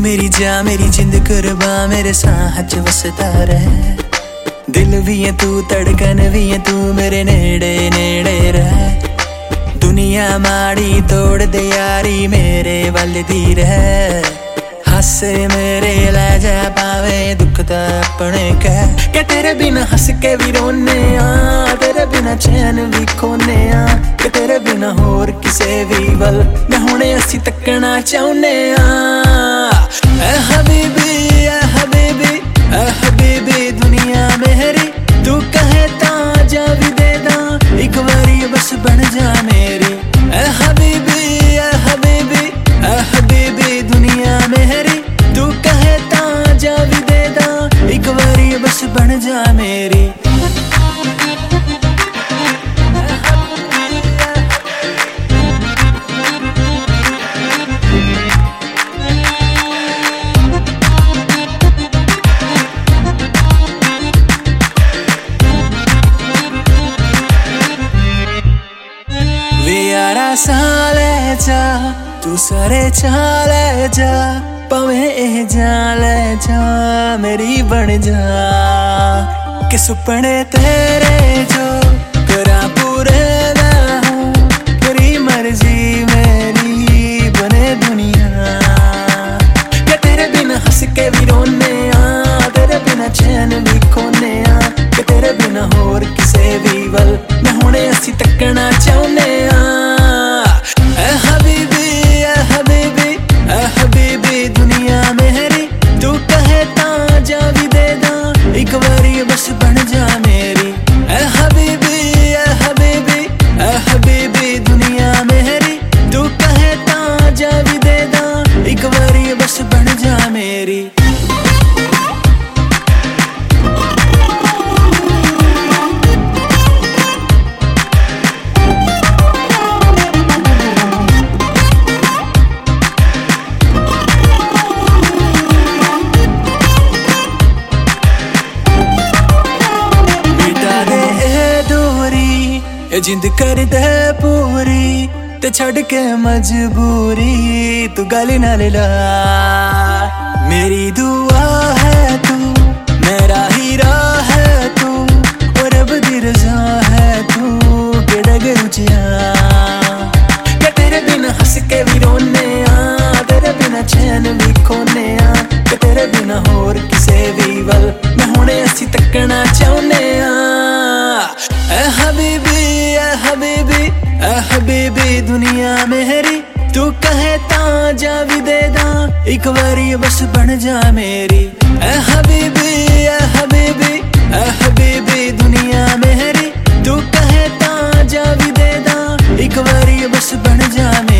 मेरी जा मेरी जिंद कुर्बा मेरे साह च वसदा रहे। दिल भी है तू धड़कन भी है तू मेरे नेड़े नेड़े रहे। दुनिया माड़ी तोड़ दे यारी मेरे वल दी रहे। हसे मेरे लै जा पावे दुख दा अपने कह के तेरे बिना हंस के भी रोने आ, तेरे बिना चैन भी खोने आ, के तेरे बिना होर किसे भी वल मैं हुणे असी तकना चाहुने आ। ऐ हबीबी ऐ हबीबी ऐ हबीबी दुनिया मेरी तू कहे ता जा भी दे दा एक बारी बस बन जा मेरी। ऐ हबीबी ऐ हबीबी ऐ हबीबी दुनिया मेरी तू कहे ता जा भी दे दा एक बारी बस बन जा मेरी। साले जा तू सारे चाले जा पवे ए जाले जा मेरी बन जा कि सुपने तेरे जो करा पूरे ना हो तेरी मर्जी मेरी बने दुनिया। कि तेरे बिना हंस के भी रोने आ, तेरे बिना चैन भी खोने आ, कि तेरे बिना होर किसे भी वल मैं हुणे असी तकना चाहुने आ। ऐ हबीबी ऐ हबीबी ऐ हबीबी दुनिया मेरी तू कहे ता जा भी दे दा एक बारी बस बन जा मेरी। ऐ हबीबी ऐ हबीबी ऐ हबीबी दुनिया मेरी तू कहे ता जा भी दे दा एक बारी बस बन जा मेरी। जिंद कर दे पूरी ते छड़ के मजबूरी तू गल नाल ला। मेरी दुआ है तू मेरा हीरा है तू और रब दी रज़ा है तू के डगर उचिया। के तेरे बिना हंस के भी रोने आ, तेरे बिना चैन भी खोने आ, के तेरे बिना होर किसे भी वल मैं हुणे असी तकना चाहुने आ। ऐ हबीबी ऐ हबीबी ऐ हबीबी दुनिया मेरी तू कहे ता जा भी दे दा एक बारी बस बन जा मेरी। ऐ हबीबी ऐ हबीबी ऐ हबीबी दुनिया मेरी तू कहे ता जा भी दे दा एक बारी बस बन जा मेरी।